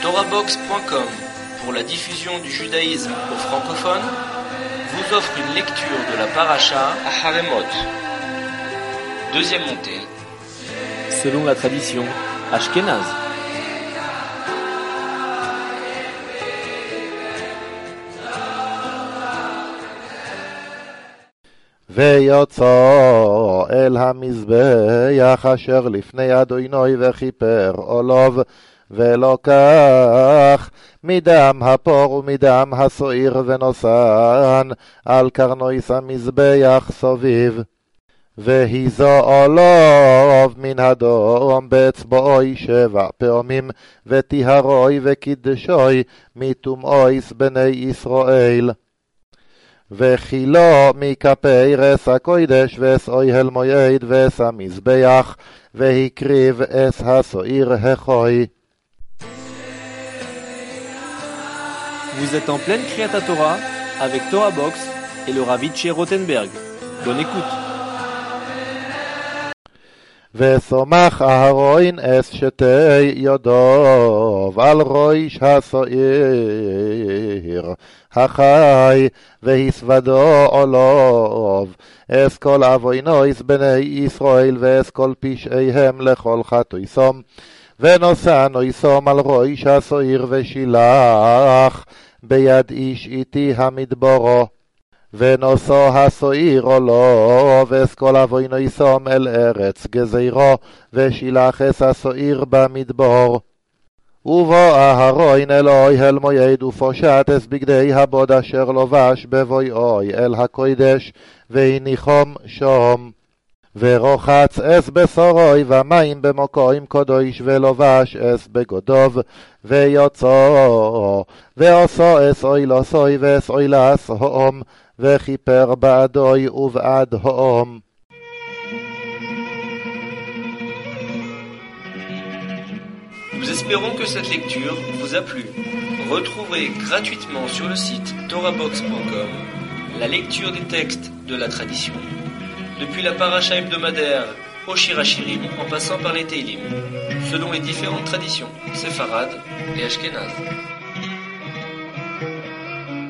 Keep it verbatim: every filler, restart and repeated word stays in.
Torabox point com, pour la diffusion du judaïsme aux francophones, vous offre une lecture de la paracha à Haremot. Deuxième montée. Selon la tradition ashkénaze. ויוצא אל המזבח אשר לפני אדוני וכיפר עולוב ולוקח מדם הפור ומדם הסועיר ונוסן על קרנויס המזבח סוביב והיזו עולוב מן הדום באצבעוי שבע פעמים וטיהרוי וקידשוי מטומאויס בני ישראל וכילו מכפי רס הקוידש ואס אוהל מועד ואס המזבח והקריב אס הסועיר החוי. Vous êtes en pleine Kriyat Torah avec Torabox et le Rav Itché Rothenberg. Bonne écoute. וסומך אהרון אס שתי יודוב על ראש הסועיר החי והסוודו עולוב אס כל אבוינויס בני ישראל ואס כל פשעיהם לכל חטויסום ונושא נויסום על ראש הסועיר ושילח ביד איש איתי המדברו ונושא הסועיר עולוב אס כל אבוינויסום אל ארץ גזירו ושילח אס הסועיר במדבור ובוא אהרון אל אוהל מועד ופושט אס בגדי הבוד אשר לובש בבואי אל הקודש והניחום שום ורוחץ אס בשורוי ומים במקום קודש ולובש אס בגודוב ויוצא ועושו אס אוילוסוי ואס אוילס הום וכיפר בעדוי ובעד הום. Nous espérons que cette lecture vous a plu. Retrouvez gratuitement sur le site Torabox point com la lecture des textes de la tradition, depuis la paracha hebdomadaire au Shir HaShirim en passant par les Teilim, selon les différentes traditions séfarades et ashkénazes.